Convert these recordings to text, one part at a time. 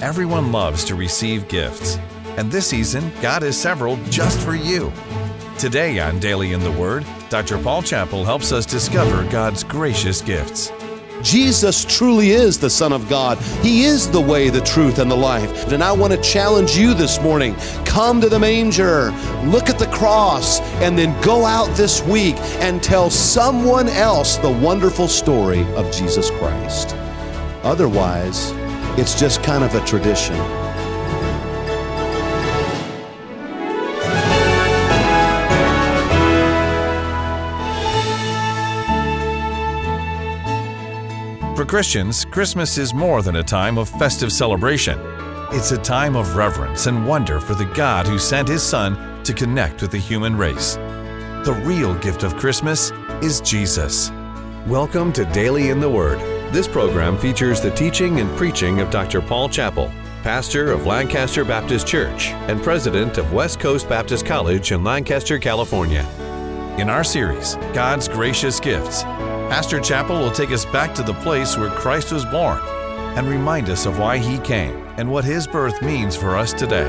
Everyone loves to receive gifts, and this season, God has several just for you. Today on Daily in the Word, Dr. Paul Chappell helps us discover God's gracious gifts. Jesus truly is the Son of God. He is the way, the truth, and the life. And I want to challenge you this morning. Come to the manger, look at the cross, and then go out this week and tell someone else the wonderful story of Jesus Christ. Otherwise, it's just kind of a tradition. For Christians, Christmas is more than a time of festive celebration. It's a time of reverence and wonder for the God who sent His Son to connect with the human race. The real gift of Christmas is Jesus. Welcome to Daily in the Word. This program features the teaching and preaching of Dr. Paul Chappell, pastor of Lancaster Baptist Church and president of West Coast Baptist College in Lancaster, California. In our series, God's Gracious Gifts, Pastor Chappell will take us back to the place where Christ was born and remind us of why He came and what His birth means for us today.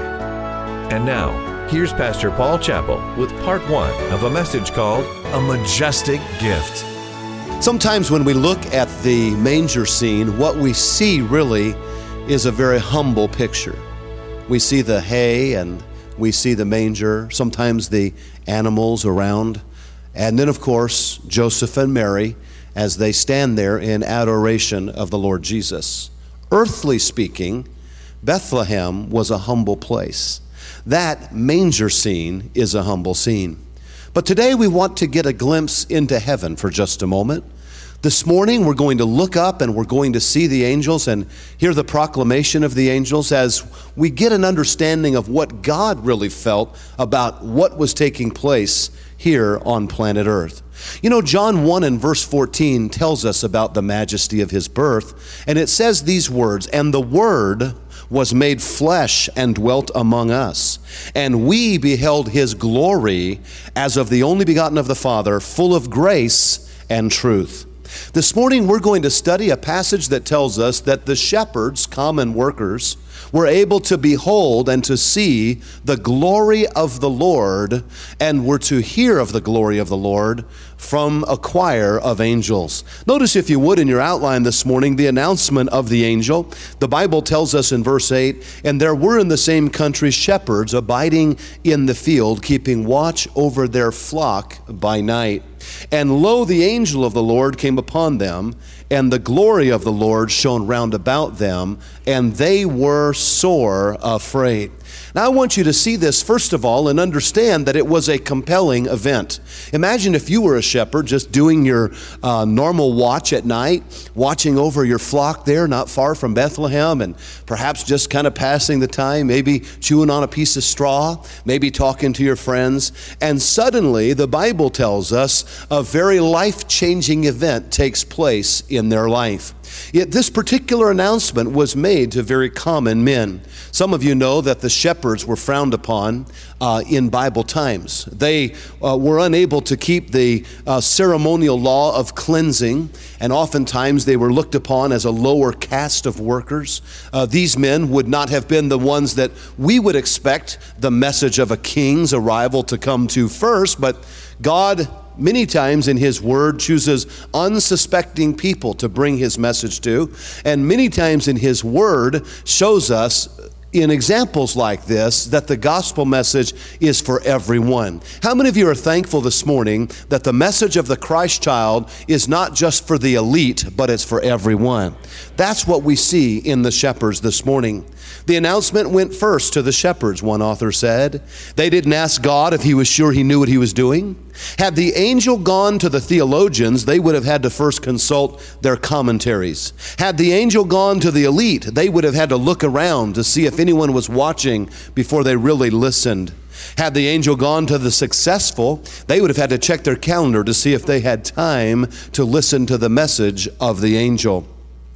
And now, here's Pastor Paul Chappell with part 1 of a message called A Majestic Gift. Sometimes when we look at the manger scene, what we see really is a very humble picture. We see the hay and we see the manger, sometimes the animals around, and then of course Joseph and Mary as they stand there in adoration of the Lord Jesus. Earthly speaking, Bethlehem was a humble place. That manger scene is a humble scene. But today we want to get a glimpse into heaven for just a moment. This morning we're going to look up and we're going to see the angels and hear the proclamation of the angels as we get an understanding of what God really felt about what was taking place here on planet Earth. You know, John 1 and verse 14 tells us about the majesty of His birth, and it says these words, "And the Word was made flesh and dwelt among us, and we beheld His glory as of the only begotten of the Father, full of grace and truth." This morning we're going to study a passage that tells us that the shepherds, common workers, were able to behold and to see the glory of the Lord and were to hear of the glory of the Lord from a choir of angels. Notice, if you would, in your outline this morning, the announcement of the angel. The Bible tells us in verse 8, "And there were in the same country shepherds abiding in the field, keeping watch over their flock by night. And lo, the angel of the Lord came upon them, and the glory of the Lord shone round about them, and they were sore afraid." Now I want you to see this first of all and understand that it was a compelling event. Imagine if you were a shepherd just doing your normal watch at night, watching over your flock there not far from Bethlehem, and perhaps just kind of passing the time, maybe chewing on a piece of straw, maybe talking to your friends, and suddenly the Bible tells us a very life-changing event takes place in their life. Yet this particular announcement was made to very common men. Some of you know that the shepherds were frowned upon in Bible times. They were unable to keep the ceremonial law of cleansing, and oftentimes they were looked upon as a lower caste of workers. These men would not have been the ones that we would expect the message of a king's arrival to come to first, but God many times in His Word chooses unsuspecting people to bring His message to, and many times in His Word shows us in examples like this that the gospel message is for everyone. How many of you are thankful this morning that the message of the Christ child is not just for the elite, but it's for everyone? That's what we see in the shepherds this morning. The announcement went first to the shepherds, one author said. They didn't ask God if He was sure He knew what He was doing. Had the angel gone to the theologians, they would have had to first consult their commentaries. Had the angel gone to the elite, they would have had to look around to see if anyone was watching before they really listened. Had the angel gone to the successful, they would have had to check their calendar to see if they had time to listen to the message of the angel.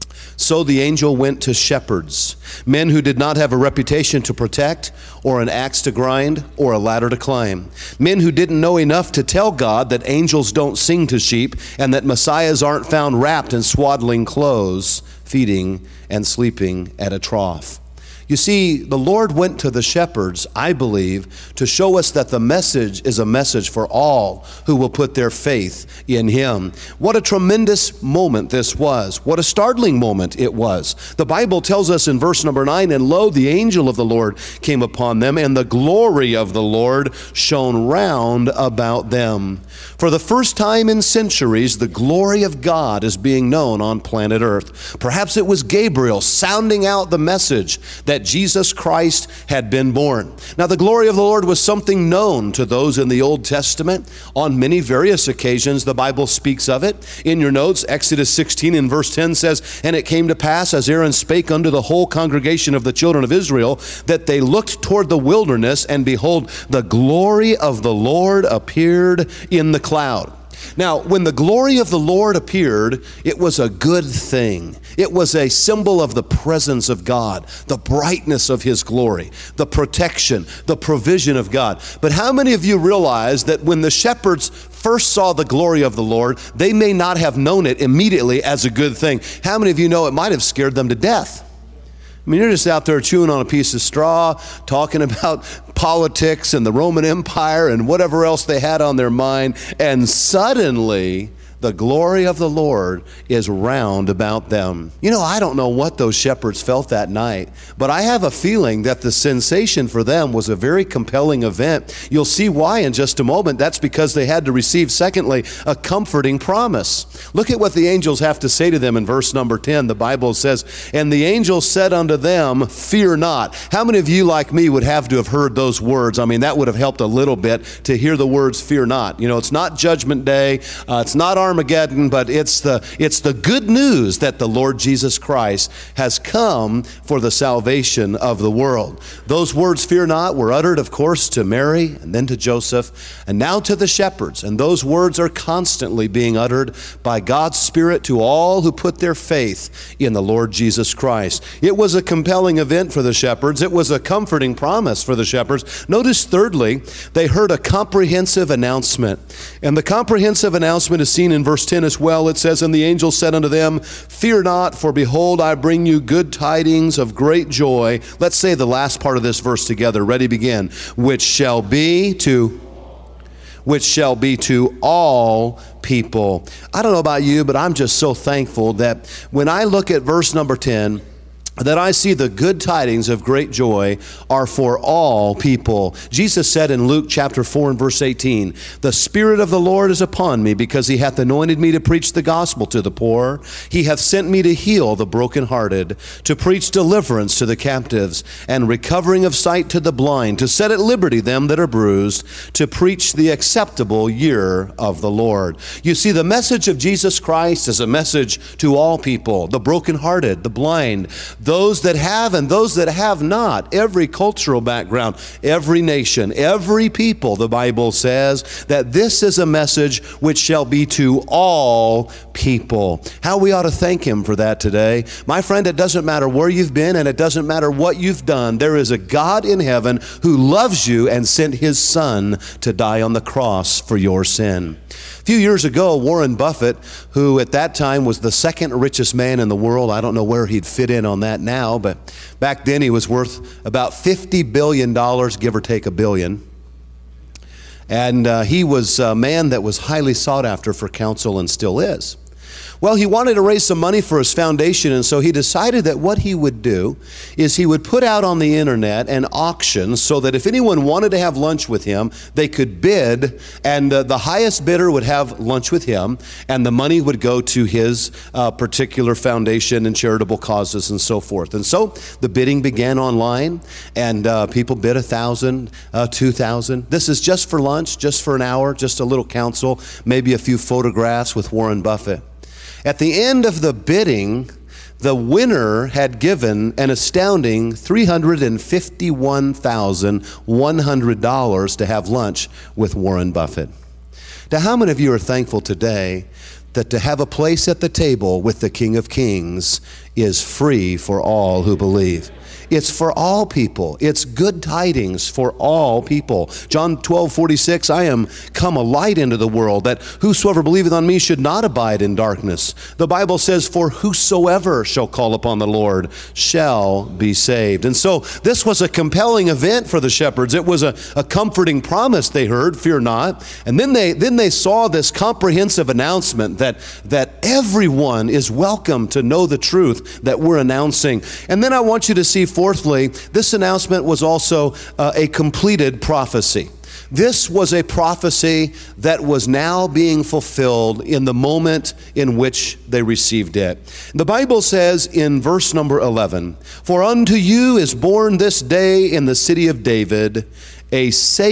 So the angel went to shepherds, men who did not have a reputation to protect, or an axe to grind, or a ladder to climb. Men who didn't know enough to tell God that angels don't sing to sheep, and that messiahs aren't found wrapped in swaddling clothes, feeding and sleeping at a trough. You see, the Lord went to the shepherds, I believe, to show us that the message is a message for all who will put their faith in Him. What a tremendous moment this was. What a startling moment it was. The Bible tells us in verse number 9, "And lo, the angel of the Lord came upon them, and the glory of the Lord shone round about them." For the first time in centuries, the glory of God is being known on planet Earth. Perhaps it was Gabriel sounding out the message that Jesus Christ had been born. Now, the glory of the Lord was something known to those in the Old Testament. On many various occasions, the Bible speaks of it. In your notes, Exodus 16 and verse 10 says, "And it came to pass, as Aaron spake unto the whole congregation of the children of Israel, that they looked toward the wilderness, and behold, the glory of the Lord appeared in the cloud." Now, when the glory of the Lord appeared, it was a good thing. It was a symbol of the presence of God, the brightness of His glory, the protection, the provision of God. But how many of you realize that when the shepherds first saw the glory of the Lord, they may not have known it immediately as a good thing? How many of you know it might have scared them to death? I mean, you're just out there chewing on a piece of straw, talking about politics and the Roman Empire and whatever else they had on their mind, and suddenly the glory of the Lord is round about them. You know, I don't know what those shepherds felt that night, but I have a feeling that the sensation for them was a very compelling event. You'll see why in just a moment. That's because they had to receive, secondly, a comforting promise. Look at what the angels have to say to them in verse number 10. The Bible says, "And the angel said unto them, Fear not." How many of you, like me, would have to have heard those words? I mean, that would have helped a little bit to hear the words, "Fear not." You know, it's not Judgment Day. It's not Armageddon, but it's the good news that the Lord Jesus Christ has come for the salvation of the world. Those words, "Fear not," were uttered, of course, to Mary and then to Joseph and now to the shepherds. And those words are constantly being uttered by God's Spirit to all who put their faith in the Lord Jesus Christ. It was a compelling event for the shepherds. It was a comforting promise for the shepherds. Notice, thirdly, they heard a comprehensive announcement. And the comprehensive announcement is seen in verse 10 as well. It says, "And the angel said unto them, Fear not, for behold, I bring you good tidings of great joy." Let's say the last part of this verse together. Ready, begin. Which shall be to all people. I don't know about you, but I'm just so thankful that when I look at verse number 10, that I see the good tidings of great joy are for all people. Jesus said in Luke chapter 4 and verse 18, "The Spirit of the Lord is upon me, because He hath anointed me to preach the gospel to the poor. He hath sent me to heal the brokenhearted, to preach deliverance to the captives, and recovering of sight to the blind, to set at liberty them that are bruised, to preach the acceptable year of the Lord." You see, the message of Jesus Christ is a message to all people, the brokenhearted, the blind, those that have and those that have not, every cultural background, every nation, every people. The Bible says that this is a message which shall be to all people. How we ought to thank Him for that today. My friend, it doesn't matter where you've been and it doesn't matter what you've done. There is a God in heaven who loves you and sent His Son to die on the cross for your sin. A few years ago, Warren Buffett, who at that time was the second richest man in the world, I don't know where he'd fit in on that now, but back then he was worth about $50 billion, give or take a billion. And he was a man that was highly sought after for counsel and still is. Well, he wanted to raise some money for his foundation, and so he decided that what he would do is he would put out on the internet an auction so that if anyone wanted to have lunch with him, they could bid, and the highest bidder would have lunch with him, and the money would go to his particular foundation and charitable causes and so forth. And so the bidding began online, and people bid $1,000, $2,000. This is just for lunch, just for an hour, just a little counsel, maybe a few photographs with Warren Buffett. At the end of the bidding, the winner had given an astounding $351,100 to have lunch with Warren Buffett. Now, how many of you are thankful today that to have a place at the table with the King of Kings is free for all who believe. It's for all people. It's good tidings for all people. John 12:46, I am come a light into the world, that whosoever believeth on me should not abide in darkness. The Bible says, for whosoever shall call upon the Lord shall be saved. And so this was a compelling event for the shepherds. It was a comforting promise they heard, fear not. And then they saw this comprehensive announcement that everyone is welcome to know the truth that we're announcing. And then I want you to see, fourthly, this announcement was also a completed prophecy. This was a prophecy that was now being fulfilled in the moment in which they received it. The Bible says in verse number 11, for unto you is born this day in the city of David a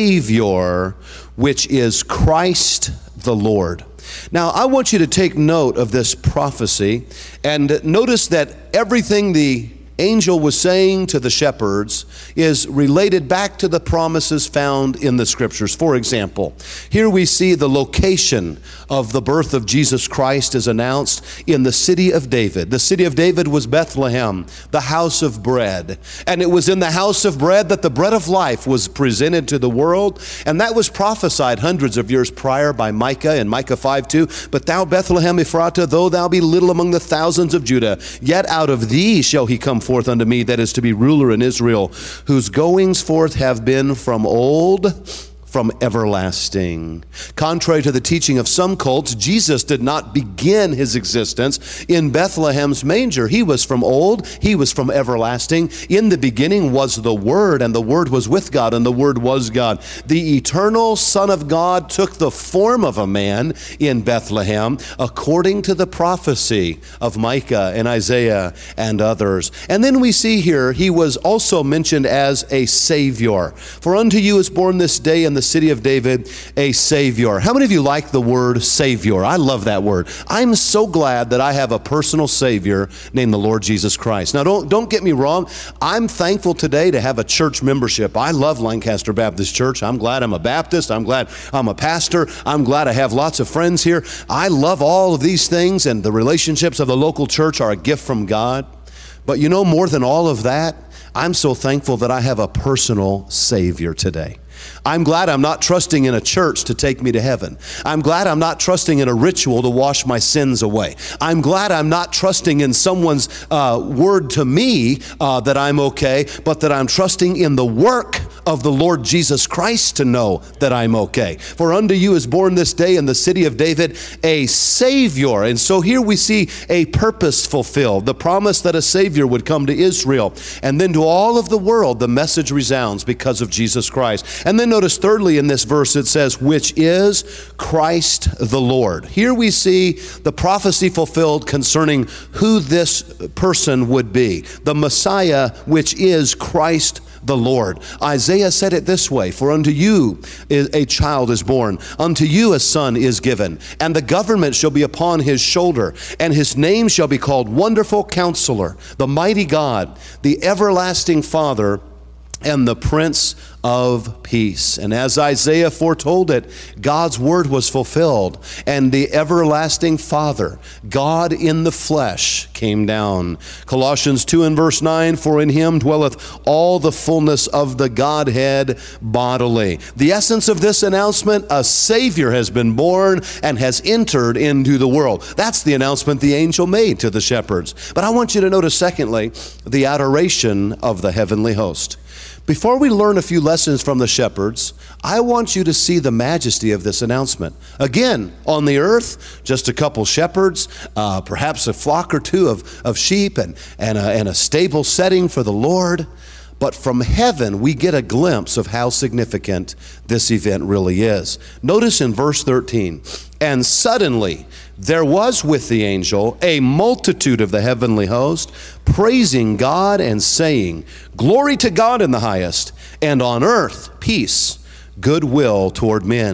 Savior, which is Christ the Lord. Now, I want you to take note of this prophecy and notice that everything the angel was saying to the shepherds is related back to the promises found in the scriptures. For example, here we see the location of the birth of Jesus Christ is announced in the city of David. The city of David was Bethlehem, the house of bread. And it was in the house of bread that the bread of life was presented to the world. And that was prophesied hundreds of years prior by Micah in Micah 5:2. But thou, Bethlehem Ephratah, though thou be little among the thousands of Judah, yet out of thee shall he come forth unto me, that is to be ruler in Israel, whose goings forth have been from old, from everlasting. Contrary to the teaching of some cults, Jesus did not begin his existence in Bethlehem's manger. He was from old, he was from everlasting. In the beginning was the Word, and the Word was with God, and the Word was God. The eternal Son of God took the form of a man in Bethlehem, according to the prophecy of Micah and Isaiah and others. And then we see here, he was also mentioned as a Savior. For unto you is born this day in the city of David a Savior. How many of you like the word Savior? I love that word. I'm so glad that I have a personal Savior named the Lord Jesus Christ. Now don't get me wrong. I'm thankful today to have a church membership. I love Lancaster Baptist Church. I'm glad I'm a Baptist. I'm glad I'm a pastor. I'm glad I have lots of friends here. I love all of these things, and the relationships of the local church are a gift from God. But you know, more than all of that, I'm so thankful that I have a personal Savior today. I'm glad I'm not trusting in a church to take me to heaven. I'm glad I'm not trusting in a ritual to wash my sins away. I'm glad I'm not trusting in someone's word to me that I'm okay, but that I'm trusting in the work of the Lord Jesus Christ to know that I'm okay. For unto you is born this day in the city of David a Savior. And so here we see a purpose fulfilled, the promise that a Savior would come to Israel. And then to all of the world, the message resounds because of Jesus Christ. And then notice thirdly in this verse it says, which is Christ the Lord. Here we see the prophecy fulfilled concerning who this person would be, the Messiah, which is Christ the Lord. Isaiah said it this way, for unto you a child is born, unto you a son is given, and the government shall be upon his shoulder, and his name shall be called Wonderful Counselor, the Mighty God, the Everlasting Father, and the Prince of Peace. And as Isaiah foretold it, God's word was fulfilled, and the everlasting Father, God in the flesh, came down. Colossians 2 and verse 9, for in him dwelleth all the fullness of the Godhead bodily. The essence of this announcement, a Savior has been born and has entered into the world. That's the announcement the angel made to the shepherds. But I want you to notice, secondly, the adoration of the heavenly host. Before we learn a few lessons from the shepherds, I want you to see the majesty of this announcement. Again, on the earth, just a couple shepherds, perhaps a flock or two of sheep and a stable setting for the Lord. But from heaven, we get a glimpse of how significant this event really is. Notice in verse 13, and suddenly there was with the angel a multitude of the heavenly host, praising God and saying, glory to God in the highest, and on earth peace, goodwill toward men.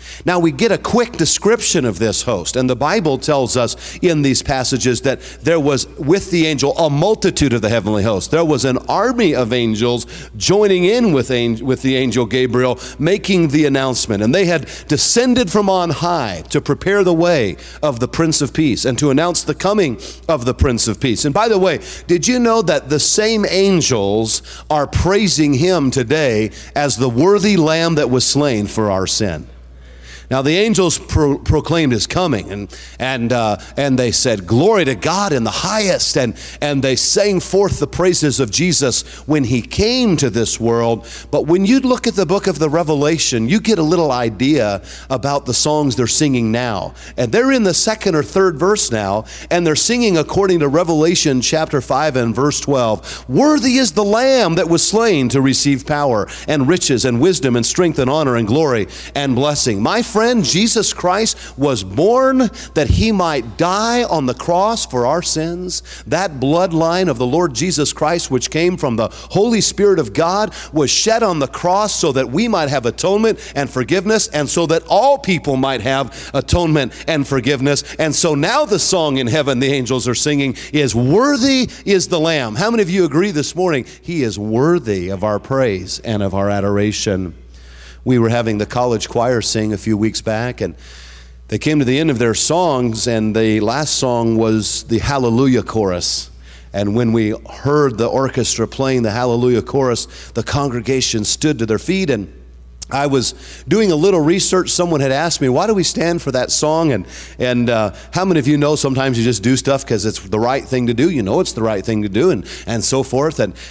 Now we get a quick description of this host, and the Bible tells us in these passages that there was with the angel a multitude of the heavenly host. There was an army of angels joining in with the angel Gabriel, making the announcement. And they had descended from on high to prepare the way of the Prince of Peace and to announce the coming of the Prince of Peace. And by the way, did you know that the same angels are praising him today as the worthy Lamb that was slain for our sin? Now the angels proclaimed his coming, and they said, "Glory to God in the highest," and they sang forth the praises of Jesus when he came to this world. But when you look at the book of the Revelation, you get a little idea about the songs they're singing now. And they're in the second or third verse now, and they're singing according to Revelation chapter 5 and verse 12. "Worthy is the Lamb that was slain to receive power and riches and wisdom and strength and honor and glory and blessing." My friend, Jesus Christ was born that he might die on the cross for our sins. That bloodline of the Lord Jesus Christ, which came from the Holy Spirit of God, was shed on the cross so that we might have atonement and forgiveness, and so that all people might have atonement and forgiveness. And so now the song in heaven the angels are singing is, "Worthy is the Lamb." How many of you agree this morning? He is worthy of our praise and of our adoration. We were having the college choir sing a few weeks back, and they came to the end of their songs, and the last song was the Hallelujah Chorus. And when we heard the orchestra playing the Hallelujah Chorus, the congregation stood to their feet, and I was doing a little research. Someone had asked me, why do we stand for that song? And how many of you know sometimes you just do stuff because it's the right thing to do? You know it's the right thing to do, and so forth. And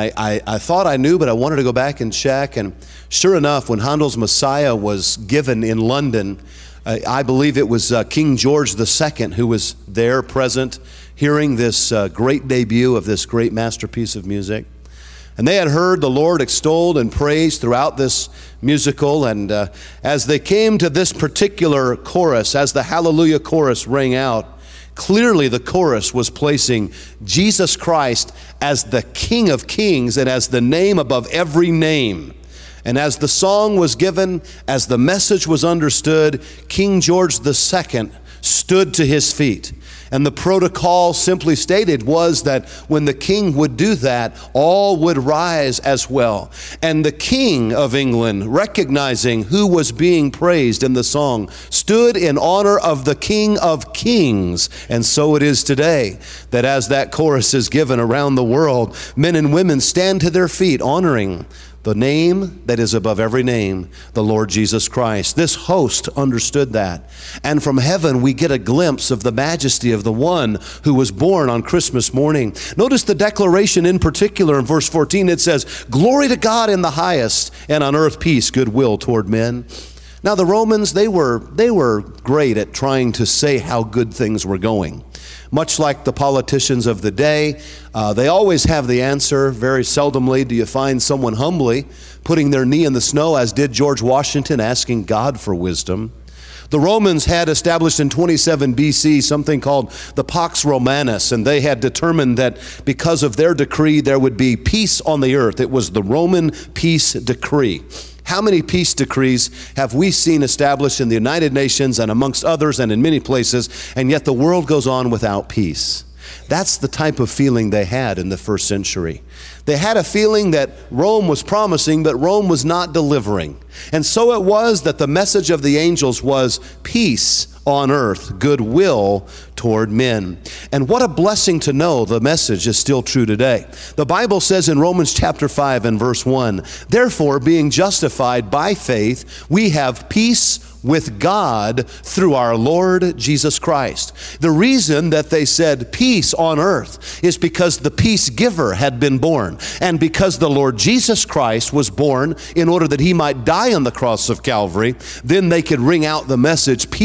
I thought I knew, but I wanted to go back and check. And sure enough, when Handel's Messiah was given in London, I believe it was King George II who was there present, hearing this great debut of this great masterpiece of music. And they had heard the Lord extolled and praised throughout this musical. And as they came to this particular chorus, as the Hallelujah Chorus rang out, clearly the chorus was placing Jesus Christ as the King of Kings and as the name above every name. And as the song was given, as the message was understood, King George II stood to his feet. And the protocol simply stated was that when the king would do that, all would rise as well. And the King of England, recognizing who was being praised in the song, stood in honor of the King of Kings. And so it is today that as that chorus is given around the world, men and women stand to their feet honoring the name that is above every name, the Lord Jesus Christ. This host understood that. And from heaven, we get a glimpse of the majesty of the one who was born on Christmas morning. Notice the declaration in particular in verse 14. It says, "Glory to God in the highest, and on earth peace, goodwill toward men." Now the Romans, they were great at trying to say how good things were going. Much like the politicians of the day, they always have the answer. Very seldomly do you find someone humbly putting their knee in the snow, as did George Washington, asking God for wisdom. The Romans had established in 27 BC something called the Pax Romanus, and they had determined that because of their decree there would be peace on the earth. It was the Roman peace decree. How many peace decrees have we seen established in the United Nations and amongst others and in many places, and yet the world goes on without peace? That's the type of feeling they had in the first century. They had a feeling that Rome was promising, but Rome was not delivering. And so it was that the message of the angels was peace on earth, goodwill toward men. And what a blessing to know the message is still true today. The Bible says in Romans chapter 5 and verse 1, "Therefore, being justified by faith, we have peace with God through our Lord Jesus Christ." The reason that they said peace on earth is because the peace giver had been born, and because the Lord Jesus Christ was born in order that he might die on the cross of Calvary. Then they could ring out the message, peace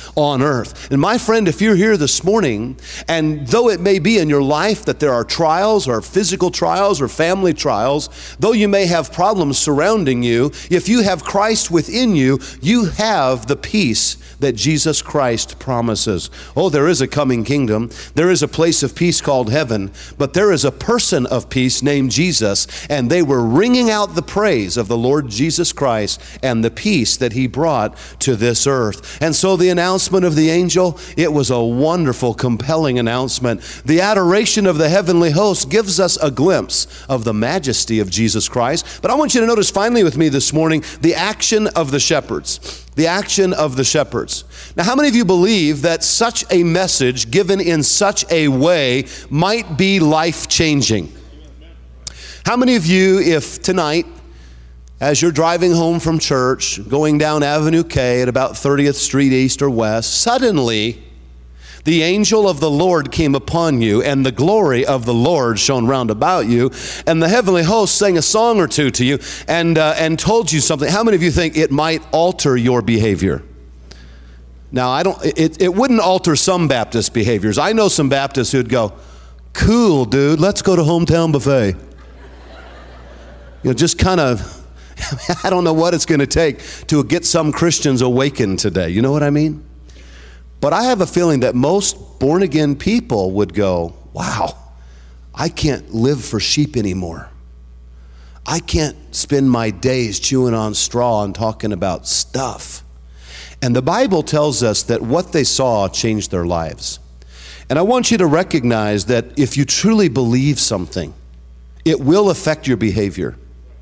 on earth. And my friend, if you're here this morning, and though it may be in your life that there are trials or physical trials or family trials, though you may have problems surrounding you, if you have Christ within you, you have the peace that Jesus Christ promises. Oh, there is a coming kingdom. There is a place of peace called heaven, but there is a person of peace named Jesus, and they were ringing out the praise of the Lord Jesus Christ and the peace that he brought to this earth. And so the announcement of the angel, it was a wonderful, compelling announcement. The adoration of the heavenly host gives us a glimpse of the majesty of Jesus Christ. But I want you to notice finally with me this morning, the action of the shepherds. The action of the shepherds. Now, how many of you believe that such a message given in such a way might be life-changing? How many of you, if tonight, as you're driving home from church, going down Avenue K at about 30th Street East or West, suddenly the angel of the Lord came upon you, and the glory of the Lord shone round about you, and the heavenly host sang a song or two to you and told you something? How many of you think it might alter your behavior? Now, it wouldn't alter some Baptist behaviors. I know some Baptists who'd go, "Cool, dude, let's go to Hometown Buffet." Just kind of, I don't know what it's going to take to get some Christians awakened today. You know what I mean? But I have a feeling that most born-again people would go, "Wow, I can't live for sheep anymore. I can't spend my days chewing on straw and talking about stuff." And the Bible tells us that what they saw changed their lives. And I want you to recognize that if you truly believe something, it will affect your behavior.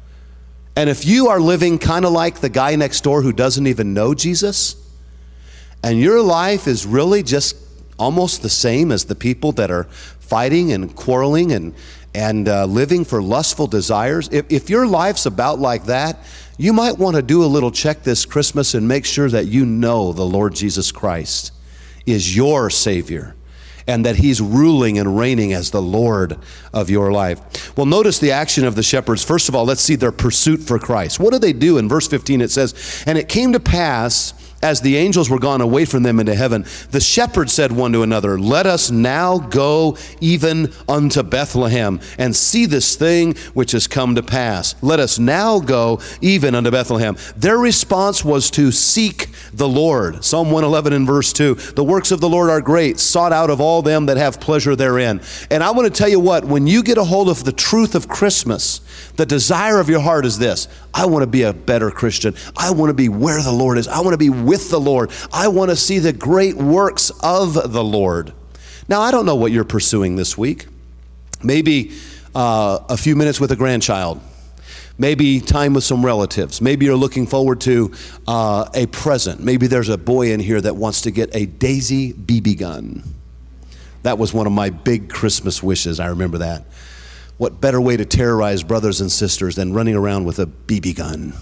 And if you are living kind of like the guy next door who doesn't even know Jesus, and your life is really just almost the same as the people that are fighting and quarreling and living for lustful desires, if your life's about like that, you might want to do a little check this Christmas and make sure that you know the Lord Jesus Christ is your Savior, and that he's ruling and reigning as the Lord of your life. Well, notice the action of the shepherds. First of all, let's see their pursuit for Christ. What do they do? In verse 15 it says, "And it came to pass, as the angels were gone away from them into heaven, the shepherds said one to another, 'Let us now go even unto Bethlehem, and see this thing which has come to pass.'" Let us now go even unto Bethlehem. Their response was to seek the Lord. Psalm 111 and verse 2, "The works of the Lord are great, sought out of all them that have pleasure therein." And I want to tell you what, when you get a hold of the truth of Christmas, the desire of your heart is this: I want to be a better Christian. I want to be where the Lord is. I want to be with the Lord. I want to see the great works of the Lord. Now, I don't know what you're pursuing this week. Maybe a few minutes with a grandchild. Maybe time with some relatives. Maybe you're looking forward to a present. Maybe there's a boy in here that wants to get a Daisy BB gun. That was one of my big Christmas wishes. I remember that. What better way to terrorize brothers and sisters than running around with a BB gun?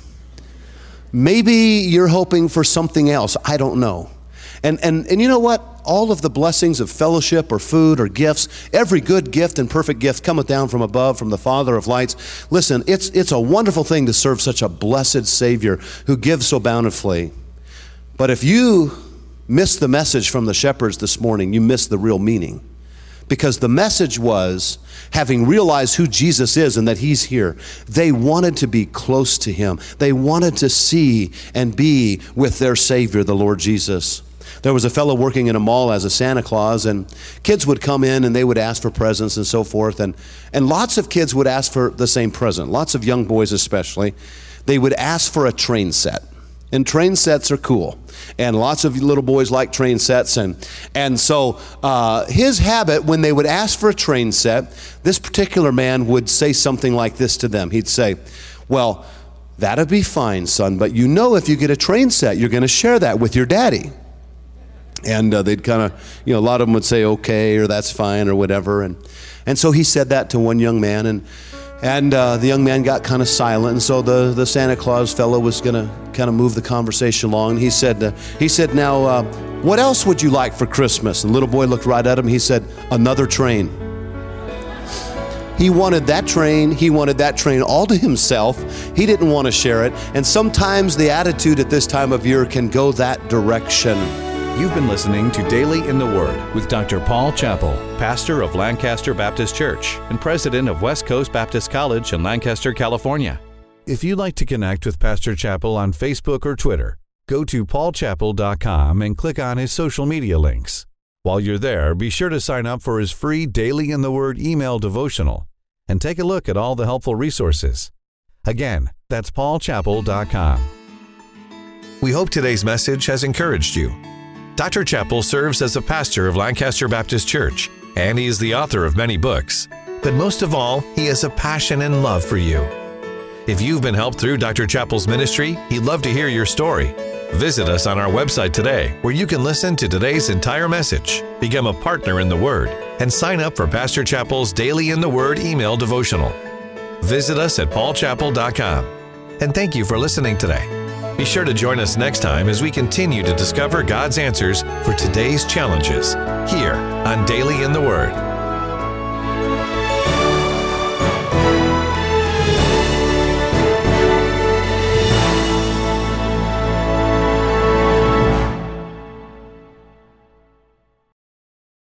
Maybe you're hoping for something else. I don't know. And you know what? All of the blessings of fellowship or food or gifts, every good gift and perfect gift cometh down from above, from the Father of lights. Listen, it's a wonderful thing to serve such a blessed Savior who gives so bountifully. But if you miss the message from the shepherds this morning, you miss the real meaning. Because the message was, having realized who Jesus is and that he's here, they wanted to be close to him. They wanted to see and be with their Savior, the Lord Jesus. There was a fellow working in a mall as a Santa Claus, and kids would come in and they would ask for presents and so forth. And lots of kids would ask for the same present, lots of young boys especially. They would ask for a train set. And train sets are cool. And lots of little boys like train sets. And so his habit, when they would ask for a train set, this particular man would say something like this to them. He'd say, "Well, that'd be fine, son, but you know if you get a train set, you're going to share that with your daddy." And they'd kind of, a lot of them would say, "Okay," or "That's fine," or whatever. And so he said that to one young man, and the young man got kind of silent, and so the Santa Claus fellow was going to kind of move the conversation along. And he said, "Now, what else would you like for Christmas?" And the little boy looked right at him. He said, "Another train." He wanted that train. He wanted that train all to himself. He didn't want to share it. And sometimes the attitude at this time of year can go that direction. You've been listening to Daily in the Word with Dr. Paul Chappell, pastor of Lancaster Baptist Church and president of West Coast Baptist College in Lancaster, California. If you'd like to connect with Pastor Chappell on Facebook or Twitter, go to paulchappell.com and click on his social media links. While you're there, be sure to sign up for his free Daily in the Word email devotional and take a look at all the helpful resources. Again, that's paulchappell.com. We hope today's message has encouraged you. Dr. Chappell serves as a pastor of Lancaster Baptist Church, and he is the author of many books. But most of all, he has a passion and love for you. If you've been helped through Dr. Chappell's ministry, he'd love to hear your story. Visit us on our website today, where you can listen to today's entire message, become a partner in the Word, and sign up for Pastor Chappell's Daily in the Word email devotional. Visit us at paulchappell.com. And thank you for listening today. Be sure to join us next time as we continue to discover God's answers for today's challenges here on Daily in the Word.